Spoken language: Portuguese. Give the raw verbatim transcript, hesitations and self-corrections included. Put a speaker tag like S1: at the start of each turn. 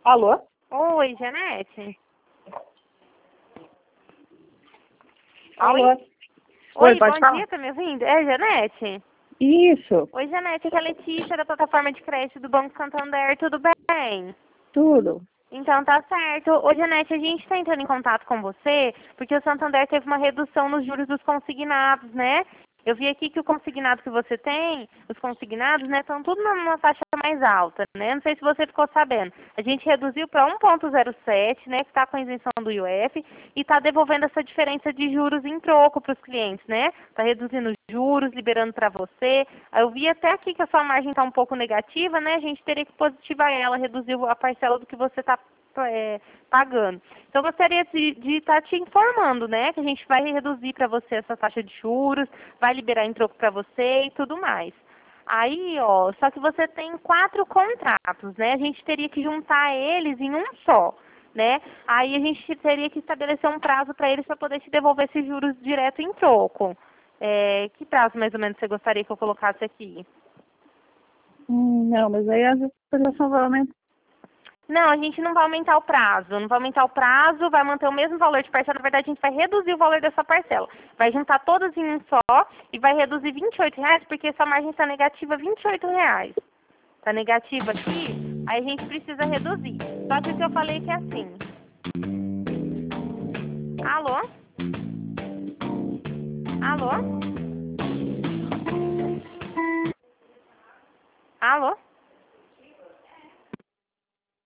S1: Alô?
S2: Oi, Janete.
S1: Alô?
S2: Oi,
S1: Oi, pode
S2: bom
S1: falar?
S2: dia, tá me ouvindo? É, Janete?
S1: Isso,
S2: Oi, Janete, aqui é a Letícia da plataforma de crédito do Banco Santander, tudo bem?
S1: tudo.
S2: Então tá certo. Ô, Janete, a gente está entrando em contato com você porque o Santander teve uma redução nos juros dos consignados, né? Eu vi aqui que o consignado que você tem, os consignados, né, estão tudo numa faixa mais alta, né? Não sei se você ficou sabendo. A gente reduziu para um ponto zero sete, né, que está com a isenção do I O F, e está devolvendo essa diferença de juros em troco para os clientes, né? Está reduzindo os juros, liberando para você. Eu vi até aqui que a sua margem está um pouco negativa, né? A gente teria que positivar ela, reduzir a parcela do que você está é, pagando. Então, eu gostaria de estar te informando, né, que a gente vai reduzir para você essa taxa de juros, vai liberar em troco para você e tudo mais. Aí, ó, só que você tem quatro contratos, né? A gente teria que juntar eles em um só, né? Aí a gente teria que estabelecer um prazo para eles para poder te devolver esses juros direto em troco. É, que prazo mais ou menos você gostaria que eu colocasse aqui?
S1: Hum, não, mas aí a prestação vai aumentar.
S2: Não, a gente não vai aumentar o prazo. Não vai aumentar o prazo, vai manter o mesmo valor de parcela. Na verdade, a gente vai reduzir o valor dessa parcela. Vai juntar todas em um só e vai reduzir vinte e oito reais, porque essa margem está negativa vinte e oito reais. Está negativa aqui, aí a gente precisa reduzir. Só que o que eu falei que é assim. Alô? Alô?